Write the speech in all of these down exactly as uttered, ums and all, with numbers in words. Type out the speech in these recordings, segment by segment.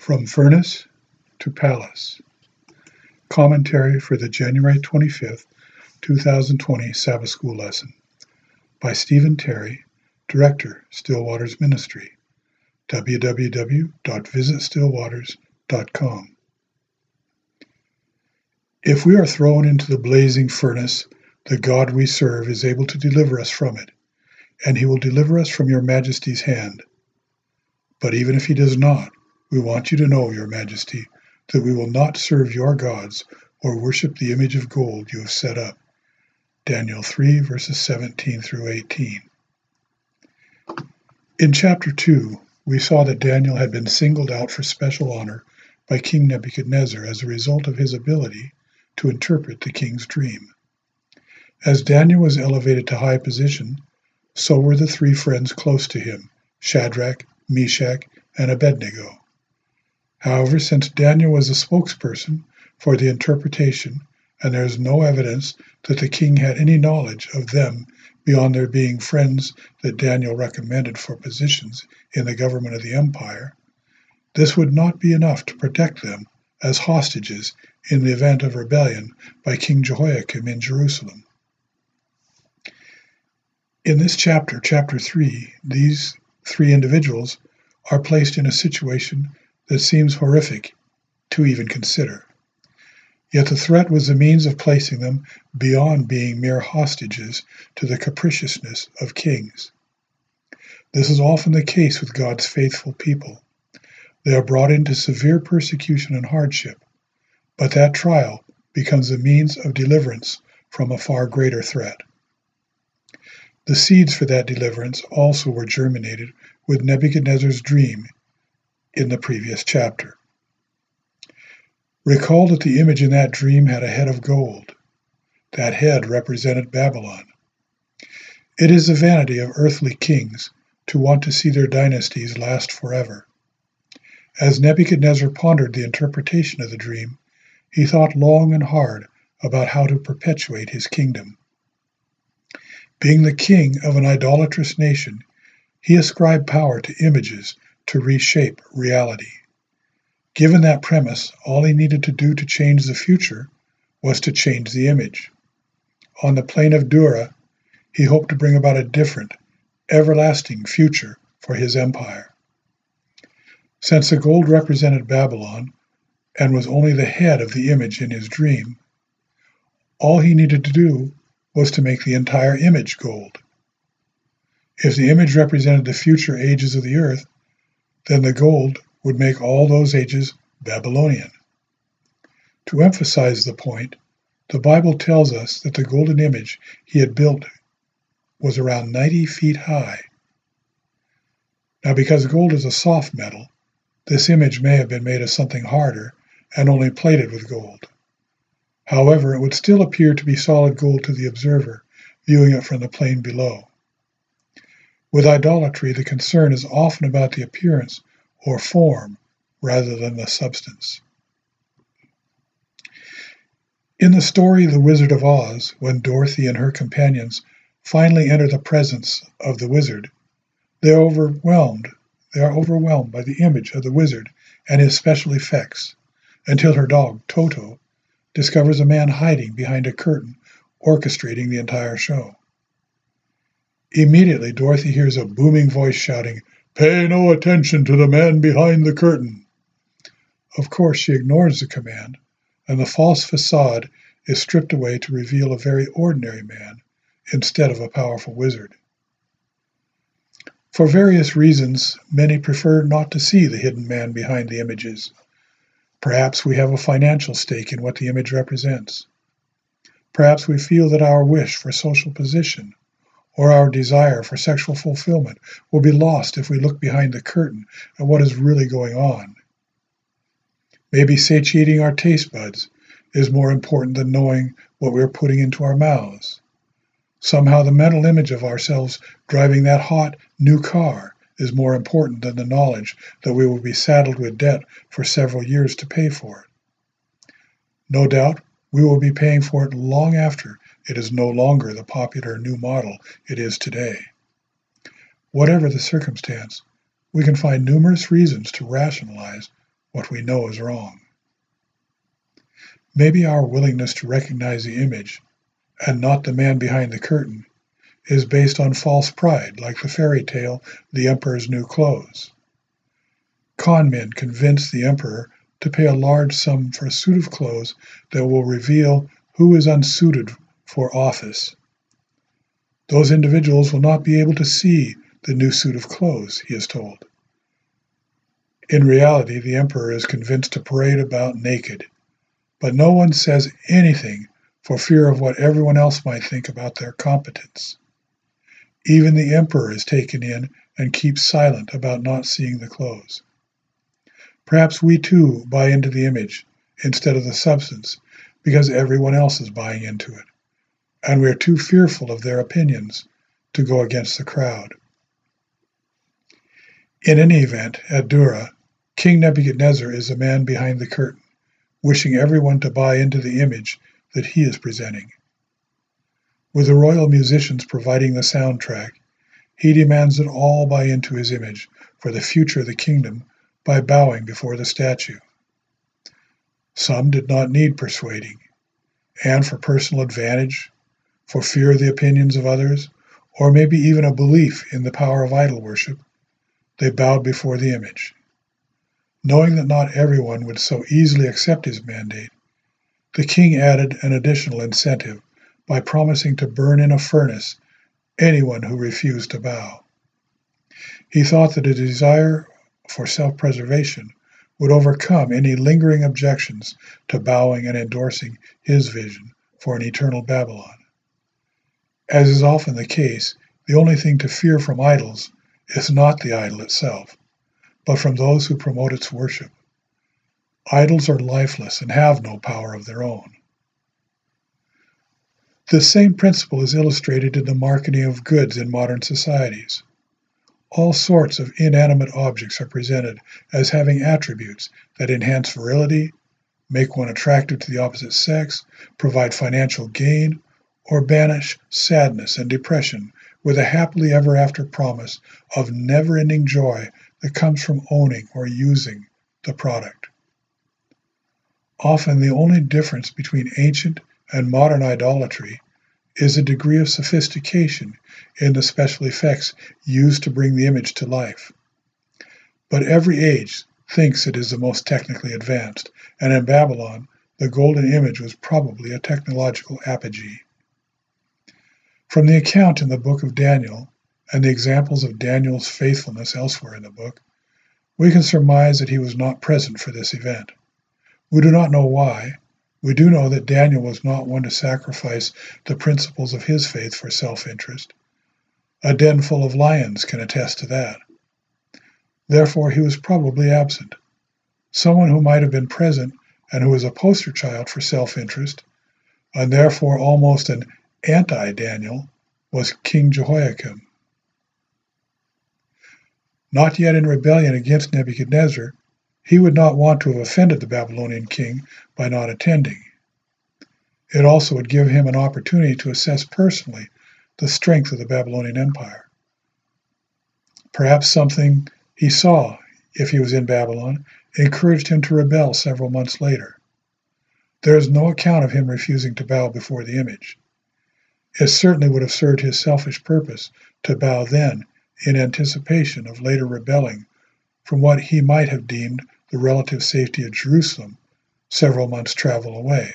From Furnace to Palace. Commentary for the January twenty-fifth, two thousand twenty Sabbath School lesson by Stephen Terry, Director, Stillwaters Ministry, w w w dot visit stillwaters dot com. If we are thrown into the blazing furnace, the God we serve is able to deliver us from it, and he will deliver us from your Majesty's hand. But even if he does not, we want you to know, Your Majesty, that we will not serve your gods or worship the image of gold you have set up. Daniel three, verses seventeen through eighteen. In chapter two, we saw that Daniel had been singled out for special honor by King Nebuchadnezzar as a result of his ability to interpret the king's dream. As Daniel was elevated to high position, so were the three friends close to him, Shadrach, Meshach, and Abednego. However, since Daniel was a spokesperson for the interpretation, and there is no evidence that the king had any knowledge of them beyond their being friends that Daniel recommended for positions in the government of the empire, this would not be enough to protect them as hostages in the event of rebellion by King Jehoiakim in Jerusalem. In this chapter, chapter three, these three individuals are placed in a situation that seems horrific to even consider. Yet the threat was the means of placing them beyond being mere hostages to the capriciousness of kings. This is often the case with God's faithful people. They are brought into severe persecution and hardship, but that trial becomes a means of deliverance from a far greater threat. The seeds for that deliverance also were germinated with Nebuchadnezzar's dream in the previous chapter. Recall that the image in that dream had a head of gold. That head represented Babylon. It is the vanity of earthly kings to want to see their dynasties last forever. As Nebuchadnezzar pondered the interpretation of the dream, he thought long and hard about how to perpetuate his kingdom. Being the king of an idolatrous nation, he ascribed power to images to reshape reality. Given that premise, all he needed to do to change the future was to change the image. On the plain of Dura, he hoped to bring about a different, everlasting future for his empire. Since the gold represented Babylon and was only the head of the image in his dream, all he needed to do was to make the entire image gold. If the image represented the future ages of the earth, then the gold would make all those ages Babylonian. To emphasize the point, the Bible tells us that the golden image he had built was around ninety feet high. Now, because gold is a soft metal, this image may have been made of something harder and only plated with gold. However, it would still appear to be solid gold to the observer, viewing it from the plain below. With idolatry, the concern is often about the appearance or form rather than the substance. In the story The Wizard of Oz, when Dorothy and her companions finally enter the presence of the wizard, they are overwhelmed. They are overwhelmed by the image of the wizard and his special effects, until her dog, Toto, discovers a man hiding behind a curtain, orchestrating the entire show. Immediately, Dorothy hears a booming voice shouting, "Pay no attention to the man behind the curtain." Of course, she ignores the command, and the false facade is stripped away to reveal a very ordinary man instead of a powerful wizard. For various reasons, many prefer not to see the hidden man behind the images. Perhaps we have a financial stake in what the image represents. Perhaps we feel that our wish for social position or our desire for sexual fulfillment will be lost if we look behind the curtain at what is really going on. Maybe satiating our taste buds is more important than knowing what we're putting into our mouths. Somehow the mental image of ourselves driving that hot new car is more important than the knowledge that we will be saddled with debt for several years to pay for it. No doubt, we will be paying for it long after it is no longer the popular new model it is today. Whatever the circumstance, we can find numerous reasons to rationalize what we know is wrong. Maybe our willingness to recognize the image, and not the man behind the curtain, is based on false pride, like the fairy tale, The Emperor's New Clothes. Con men convince the emperor to pay a large sum for a suit of clothes that will reveal who is unsuited for office. Those individuals will not be able to see the new suit of clothes, he is told. In reality, the emperor is convinced to parade about naked, but no one says anything for fear of what everyone else might think about their competence. Even the emperor is taken in and keeps silent about not seeing the clothes. Perhaps we too buy into the image instead of the substance because everyone else is buying into it, and we are too fearful of their opinions to go against the crowd. In any event, at Dura, King Nebuchadnezzar is the man behind the curtain, wishing everyone to buy into the image that he is presenting. With the royal musicians providing the soundtrack, he demands that all buy into his image for the future of the kingdom by bowing before the statue. Some did not need persuading, and for personal advantage, for fear of the opinions of others, or maybe even a belief in the power of idol worship, they bowed before the image. Knowing that not everyone would so easily accept his mandate, the king added an additional incentive by promising to burn in a furnace anyone who refused to bow. He thought that a desire for self-preservation would overcome any lingering objections to bowing and endorsing his vision for an eternal Babylon. As is often the case, the only thing to fear from idols is not the idol itself, but from those who promote its worship. Idols are lifeless and have no power of their own. This same principle is illustrated in the marketing of goods in modern societies. All sorts of inanimate objects are presented as having attributes that enhance virility, make one attractive to the opposite sex, provide financial gain, or banish sadness and depression with a happily ever after promise of never-ending joy that comes from owning or using the product. Often the only difference between ancient and modern idolatry is a degree of sophistication in the special effects used to bring the image to life. But every age thinks it is the most technically advanced, and in Babylon, the golden image was probably a technological apogee. From the account in the book of Daniel, and the examples of Daniel's faithfulness elsewhere in the book, we can surmise that he was not present for this event. We do not know why. We do know that Daniel was not one to sacrifice the principles of his faith for self-interest. A den full of lions can attest to that. Therefore, he was probably absent. Someone who might have been present and who was a poster child for self-interest, and therefore almost an anti-Daniel, was King Jehoiakim. Not yet in rebellion against Nebuchadnezzar, he would not want to have offended the Babylonian king by not attending. It also would give him an opportunity to assess personally the strength of the Babylonian Empire. Perhaps something he saw, if he was in Babylon, encouraged him to rebel several months later. There is no account of him refusing to bow before the image. It certainly would have served his selfish purpose to bow then in anticipation of later rebelling from what he might have deemed the relative safety of Jerusalem, several months' travel away.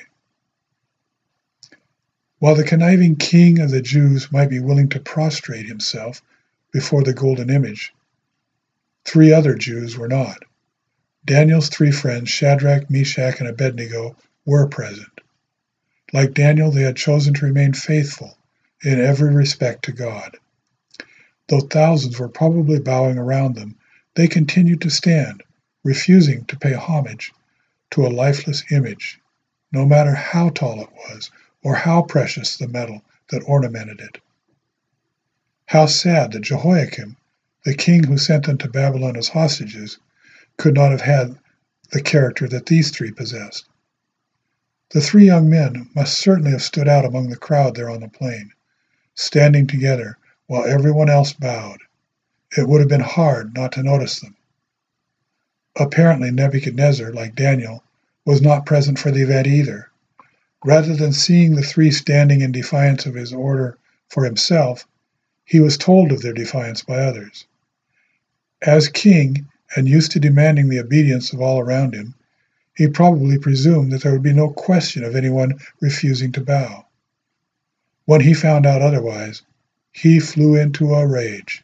While the conniving king of the Jews might be willing to prostrate himself before the golden image, three other Jews were not. Daniel's three friends, Shadrach, Meshach, and Abednego, were present. Like Daniel, they had chosen to remain faithful in every respect to God. Though thousands were probably bowing around them, they continued to stand, refusing to pay homage to a lifeless image, no matter how tall it was or how precious the metal that ornamented it. How sad that Jehoiakim, the king who sent them to Babylon as hostages, could not have had the character that these three possessed. The three young men must certainly have stood out among the crowd there on the plain, standing together while everyone else bowed. It would have been hard not to notice them. Apparently Nebuchadnezzar, like Daniel, was not present for the event either. Rather than seeing the three standing in defiance of his order for himself, he was told of their defiance by others. As king, and used to demanding the obedience of all around him, he probably presumed that there would be no question of anyone refusing to bow. When he found out otherwise, he flew into a rage.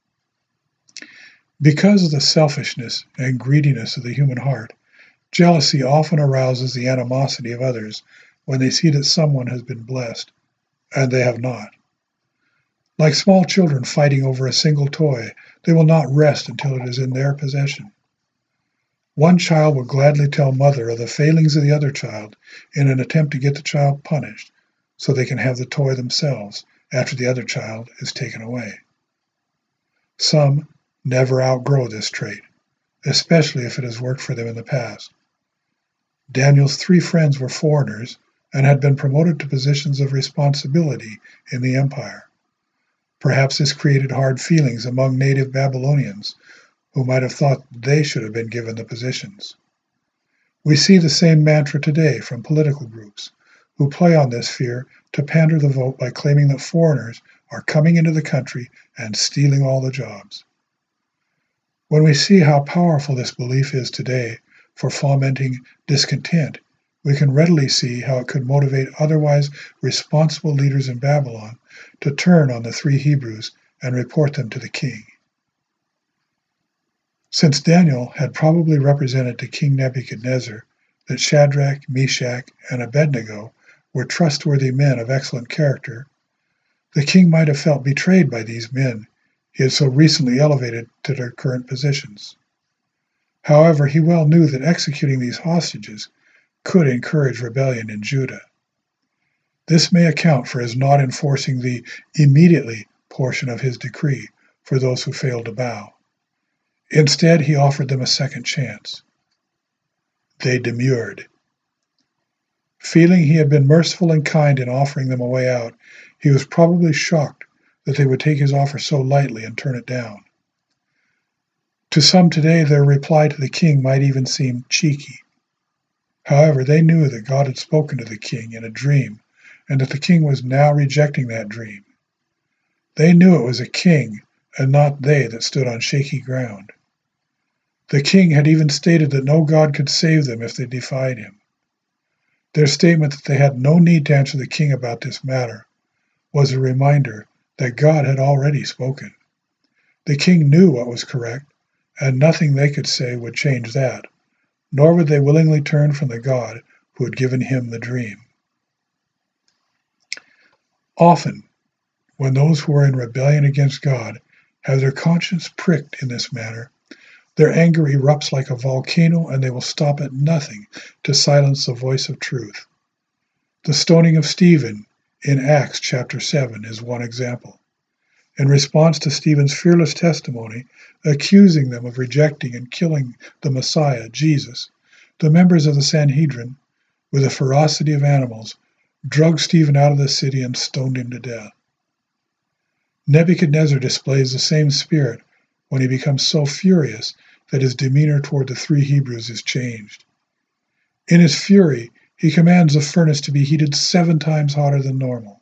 Because of the selfishness and greediness of the human heart, jealousy often arouses the animosity of others when they see that someone has been blessed, and they have not. Like small children fighting over a single toy, they will not rest until it is in their possession. One child will gladly tell mother of the failings of the other child in an attempt to get the child punished so they can have the toy themselves after the other child is taken away. Some never outgrow this trait, especially if it has worked for them in the past. Daniel's three friends were foreigners and had been promoted to positions of responsibility in the empire. Perhaps this created hard feelings among native Babylonians, who might have thought they should have been given the positions. We see the same mantra today from political groups, who play on this fear to pander the vote by claiming that foreigners are coming into the country and stealing all the jobs. When we see how powerful this belief is today for fomenting discontent, we can readily see how it could motivate otherwise responsible leaders in Babylon to turn on the three Hebrews and report them to the king. Since Daniel had probably represented to King Nebuchadnezzar that Shadrach, Meshach, and Abednego were trustworthy men of excellent character, the king might have felt betrayed by these men he had so recently elevated to their current positions. However, he well knew that executing these hostages could encourage rebellion in Judah. This may account for his not enforcing the immediately portion of his decree for those who failed to bow. Instead, he offered them a second chance. They demurred. Feeling he had been merciful and kind in offering them a way out, he was probably shocked that they would take his offer so lightly and turn it down. To some today, their reply to the king might even seem cheeky. However, they knew that God had spoken to the king in a dream, and that the king was now rejecting that dream. They knew it was a king, and not they, that stood on shaky ground. The king had even stated that no God could save them if they defied him. Their statement that they had no need to answer the king about this matter was a reminder that God had already spoken. The king knew what was correct, and nothing they could say would change that, nor would they willingly turn from the God who had given him the dream. Often, when those who are in rebellion against God have their conscience pricked in this manner, their anger erupts like a volcano, and they will stop at nothing to silence the voice of truth. The stoning of Stephen in Acts chapter seven is one example. In response to Stephen's fearless testimony, accusing them of rejecting and killing the Messiah, Jesus, the members of the Sanhedrin, with the ferocity of animals, dragged Stephen out of the city and stoned him to death. Nebuchadnezzar displays the same spirit when he becomes so furious that his demeanor toward the three Hebrews is changed. In his fury, he commands the furnace to be heated seven times hotter than normal.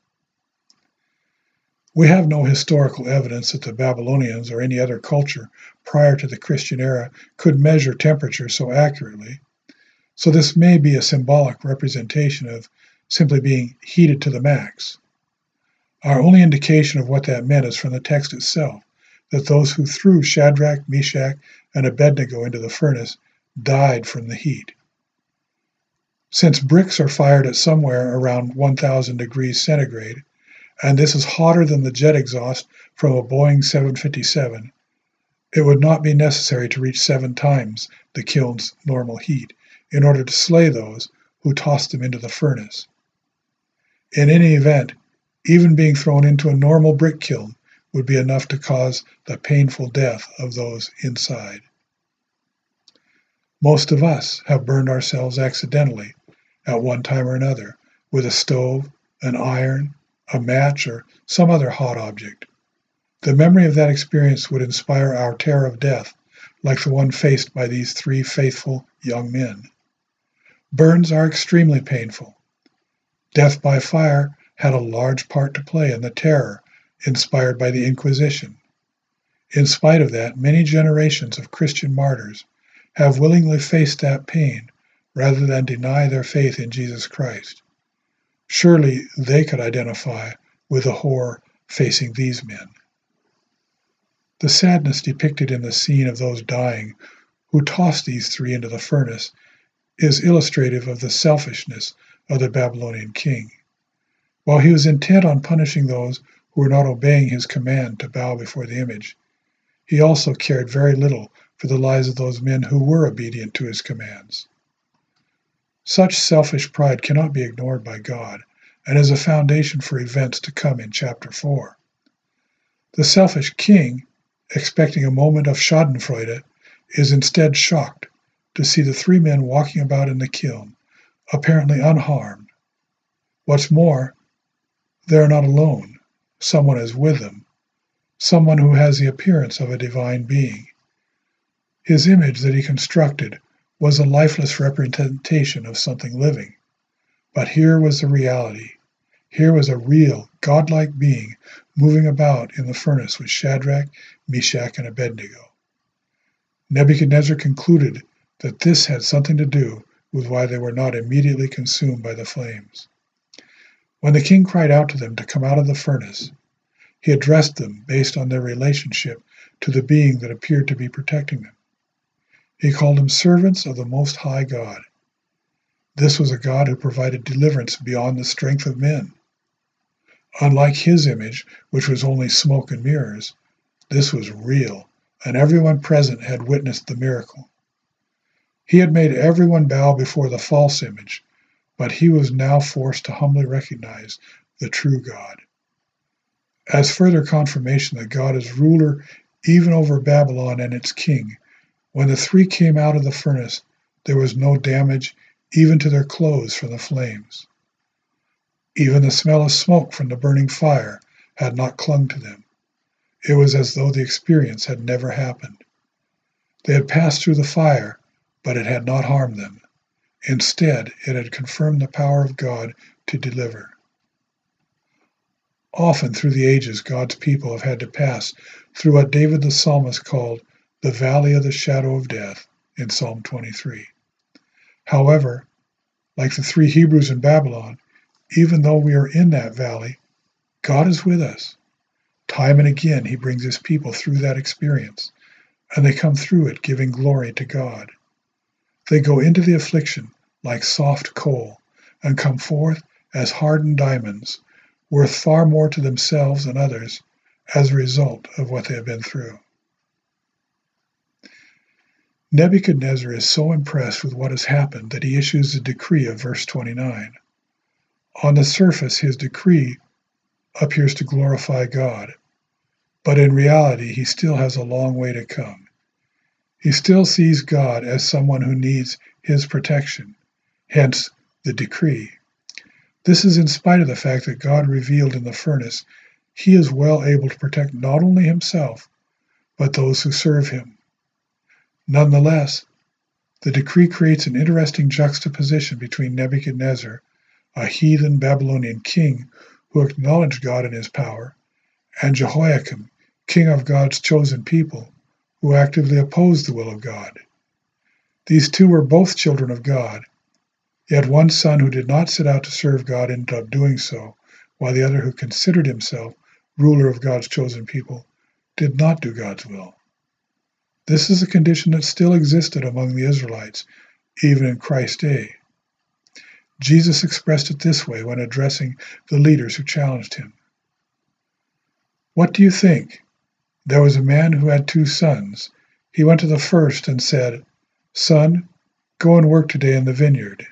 We have no historical evidence that the Babylonians or any other culture prior to the Christian era could measure temperature so accurately, so this may be a symbolic representation of simply being heated to the max. Our only indication of what that meant is from the text itself, that those who threw Shadrach, Meshach, and Abednego into the furnace died from the heat. Since bricks are fired at somewhere around one thousand degrees centigrade, and this is hotter than the jet exhaust from a Boeing seven fifty-seven, it would not be necessary to reach seven times the kiln's normal heat in order to slay those who tossed them into the furnace. In any event, even being thrown into a normal brick kiln would be enough to cause the painful death of those inside. Most of us have burned ourselves accidentally at one time or another with a stove, an iron, a match, or some other hot object. The memory of that experience would inspire our terror of death like the one faced by these three faithful young men. Burns are extremely painful. Death by fire had a large part to play in the terror inspired by the Inquisition. In spite of that, many generations of Christian martyrs have willingly faced that pain rather than deny their faith in Jesus Christ. Surely they could identify with the horror facing these men. The sadness depicted in the scene of those dying who tossed these three into the furnace is illustrative of the selfishness of the Babylonian king. While he was intent on punishing those who were not obeying his command to bow before the image, he also cared very little for the lives of those men who were obedient to his commands. Such selfish pride cannot be ignored by God, and is a foundation for events to come in chapter four. The selfish king, expecting a moment of schadenfreude, is instead shocked to see the three men walking about in the kiln, apparently unharmed. What's more, they are not alone. Someone is with them, someone who has the appearance of a divine being. His image that he constructed was a lifeless representation of something living. But here was the reality. Here was a real, godlike being moving about in the furnace with Shadrach, Meshach, and Abednego. Nebuchadnezzar concluded that this had something to do with why they were not immediately consumed by the flames. When the king cried out to them to come out of the furnace, he addressed them based on their relationship to the being that appeared to be protecting them. He called them servants of the Most High God. This was a God who provided deliverance beyond the strength of men. Unlike his image, which was only smoke and mirrors, this was real, and everyone present had witnessed the miracle. He had made everyone bow before the false image, but he was now forced to humbly recognize the true God. As further confirmation that God is ruler even over Babylon and its king, when the three came out of the furnace, there was no damage even to their clothes from the flames. Even the smell of smoke from the burning fire had not clung to them. It was as though the experience had never happened. They had passed through the fire, but it had not harmed them. Instead, it had confirmed the power of God to deliver. Often through the ages, God's people have had to pass through what David the psalmist called the valley of the shadow of death in Psalm twenty-three. However, like the three Hebrews in Babylon, even though we are in that valley, God is with us. Time and again, he brings his people through that experience, and they come through it giving glory to God. They go into the affliction like soft coal and come forth as hardened diamonds, worth far more to themselves and others as a result of what they have been through. Nebuchadnezzar is so impressed with what has happened that he issues a decree of verse twenty-nine. On the surface, his decree appears to glorify God, but in reality, he still has a long way to come. He still sees God as someone who needs his protection, hence the decree. This is in spite of the fact that God revealed in the furnace he is well able to protect not only himself, but those who serve him. Nonetheless, the decree creates an interesting juxtaposition between Nebuchadnezzar, a heathen Babylonian king who acknowledged God in his power, and Jehoiakim, king of God's chosen people, who actively opposed the will of God. These two were both children of God, yet one son who did not set out to serve God ended up doing so, while the other who considered himself ruler of God's chosen people did not do God's will. This is a condition that still existed among the Israelites, even in Christ's day. Jesus expressed it this way when addressing the leaders who challenged him. What do you think? There was a man who had two sons. He went to the first and said, Son, go and work today in the vineyard.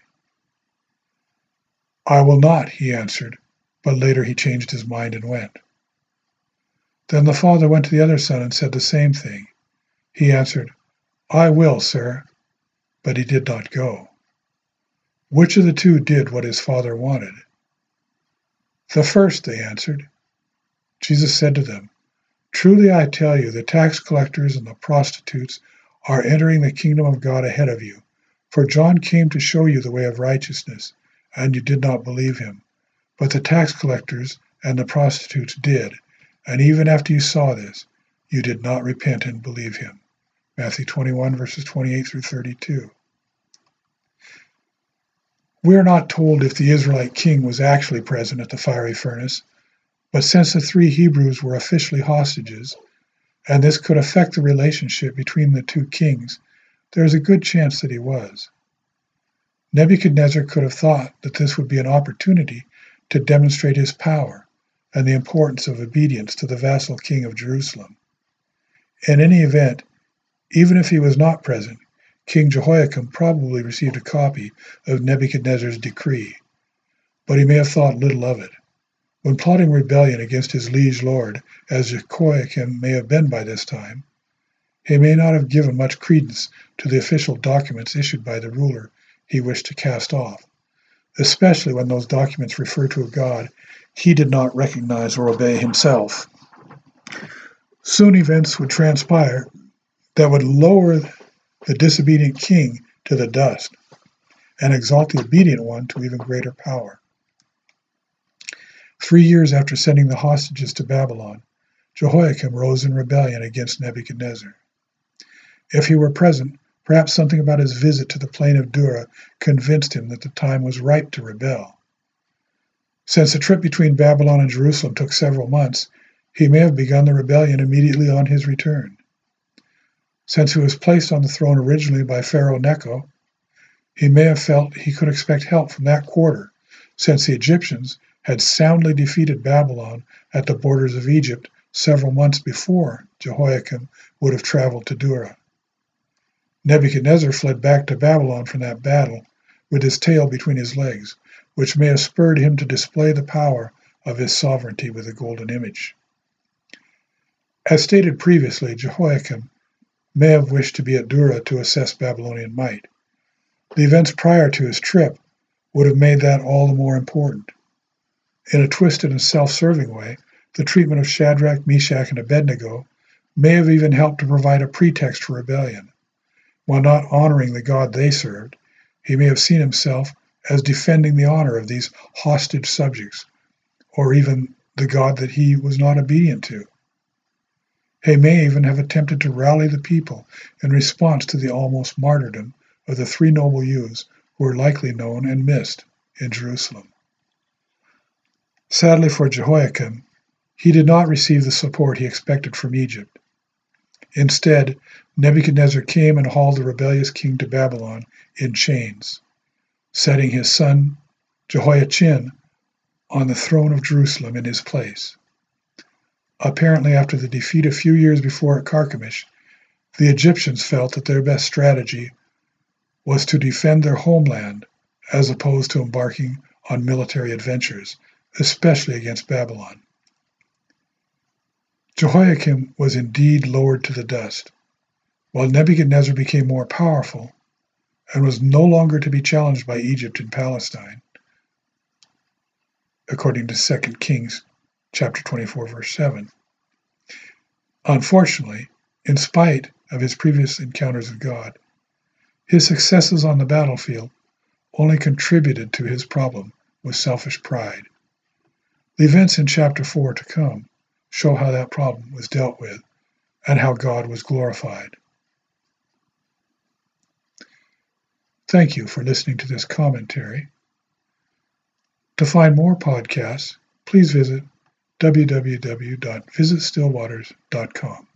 I will not, he answered, but later he changed his mind and went. Then the father went to the other son and said the same thing. He answered, I will, sir, but he did not go. Which of the two did what his father wanted? The first, they answered. Jesus said to them, Truly I tell you, the tax collectors and the prostitutes are entering the kingdom of God ahead of you. For John came to show you the way of righteousness, and you did not believe him. But the tax collectors and the prostitutes did, and even after you saw this, you did not repent and believe him. Matthew twenty-one, verses twenty-eight through thirty-two. We are not told if the Israelite king was actually present at the fiery furnace, but since the three Hebrews were officially hostages, and this could affect the relationship between the two kings, there is a good chance that he was. Nebuchadnezzar could have thought that this would be an opportunity to demonstrate his power and the importance of obedience to the vassal king of Jerusalem. In any event, even if he was not present, King Jehoiakim probably received a copy of Nebuchadnezzar's decree, but he may have thought little of it. When plotting rebellion against his liege lord, as Jehoiakim may have been by this time, he may not have given much credence to the official documents issued by the ruler he wished to cast off, especially when those documents refer to a God he did not recognize or obey himself. Soon events would transpire that would lower the disobedient king to the dust and exalt the obedient one to even greater power. Three years after sending the hostages to Babylon, Jehoiakim rose in rebellion against Nebuchadnezzar. If he were present, perhaps something about his visit to the plain of Dura convinced him that the time was ripe to rebel. Since the trip between Babylon and Jerusalem took several months, he may have begun the rebellion immediately on his return. Since he was placed on the throne originally by Pharaoh Necho, he may have felt he could expect help from that quarter, since the Egyptians had soundly defeated Babylon at the borders of Egypt several months before Jehoiakim would have traveled to Dura. Nebuchadnezzar fled back to Babylon from that battle with his tail between his legs, which may have spurred him to display the power of his sovereignty with a golden image. As stated previously, Jehoiakim may have wished to be at Dura to assess Babylonian might. The events prior to his trip would have made that all the more important. In a twisted and self-serving way, the treatment of Shadrach, Meshach, and Abednego may have even helped to provide a pretext for rebellion. While not honoring the God they served, he may have seen himself as defending the honor of these hostage subjects, or even the God that he was not obedient to. He may even have attempted to rally the people in response to the almost martyrdom of the three noble youths who were likely known and missed in Jerusalem. Sadly for Jehoiakim, he did not receive the support he expected from Egypt. Instead, Nebuchadnezzar came and hauled the rebellious king to Babylon in chains, setting his son Jehoiachin on the throne of Jerusalem in his place. Apparently, after the defeat a few years before at Carchemish, the Egyptians felt that their best strategy was to defend their homeland as opposed to embarking on military adventures, especially against Babylon. Jehoiakim was indeed lowered to the dust, while Nebuchadnezzar became more powerful and was no longer to be challenged by Egypt and Palestine, according to Second Kings chapter twenty-four, verse seven. Unfortunately, in spite of his previous encounters with God, his successes on the battlefield only contributed to his problem with selfish pride. The events in chapter four to come show how that problem was dealt with and how God was glorified. Thank you for listening to this commentary. To find more podcasts, please visit w w w dot visit still waters dot com.